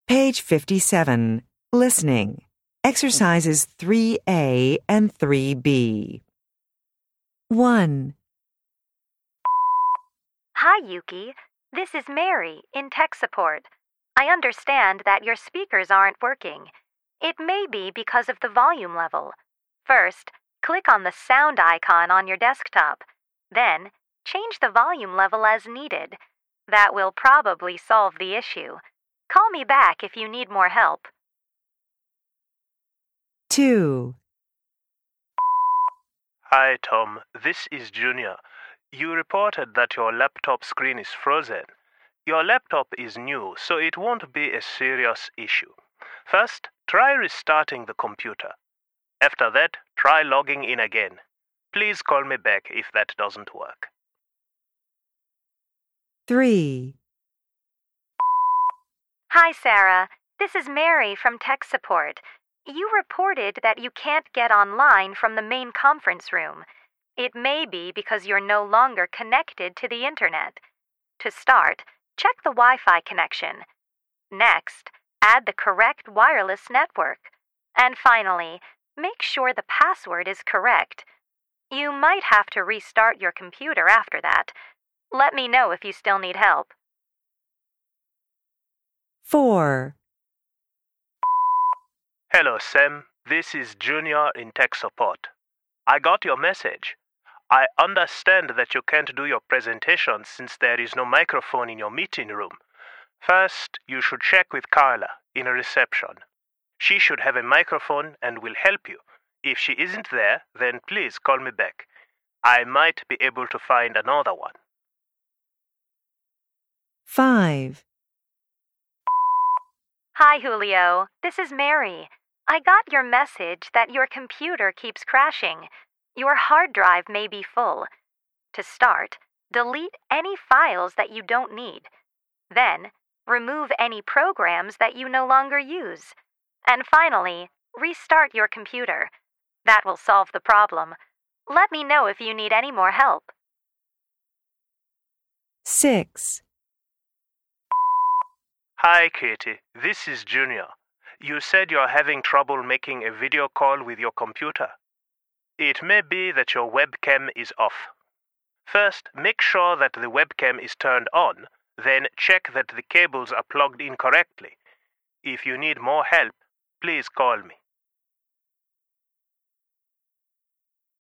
Page 57. Listening. Exercises 3A and 3B. 1. Hi, Yuki. This is Mary in tech support. I understand that your speakers aren't working. It may be because of the volume level. First, click on the sound icon on your desktop. Then, change the volume level as needed. That will probably solve the issue. Call me back if you need more help. 2. Hi, Tom. This is Junior. You reported that your laptop screen is frozen. Your laptop is new, so it won't be a serious issue. First, try restarting the computer. After that, try logging in again. Please call me back if that doesn't work. 3. Hi, Sarah. This is Mary from tech support. You reported that you can't get online from the main conference room. It may be because you're no longer connected to the internet. To start, check the Wi-Fi connection. Next, add the correct wireless network. And finally, make sure the password is correct. You might have to restart your computer after that. Let me know if you still need help. 4. Hello, Sam. This is Junior in tech support. I got your message. I understand that you can't do your presentation since there is no microphone in your meeting room. First, you should check with Carla in reception. She should have a microphone and will help you. If she isn't there, then please call me back. I might be able to find another one. 5. Hi, Julio. This is Mary. I got your message that your computer keeps crashing. Your hard drive may be full. To start, delete any files that you don't need. Then, remove any programs that you no longer use. And finally, restart your computer. That will solve the problem. Let me know if you need any more help. 6. Hi, Katie. This is Junior. You said you're having trouble making a video call with your computer. It may be that your webcam is off. First, make sure that the webcam is turned on, then check that the cables are plugged in correctly. If you need more help, please call me.